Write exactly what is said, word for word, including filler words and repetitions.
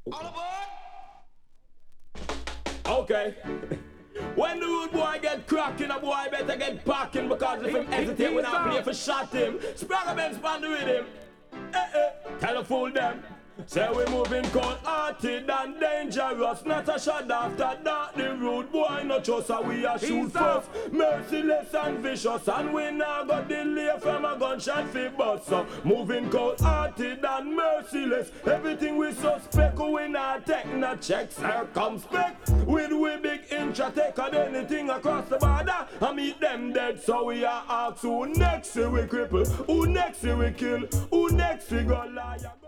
All aboard! Okay. When the rude boy get cracking, a boy better get packing, because if him hesitate when I play for shot him, Spragga Benz span with him. Eh eh, tell a fool them. Say we moving cold-hearted and dangerous, not a shot after that. The rude boy not trust, so we a shoot first. Merciless and vicious, and we now got delay from a gunshot fi bust. So moving cold-hearted and merciless, everything we suspect we not take no check. Circumspect with we big intra take on anything across the border and meet them dead. So we are asked who next we cripple, who next we kill, who next we go liar.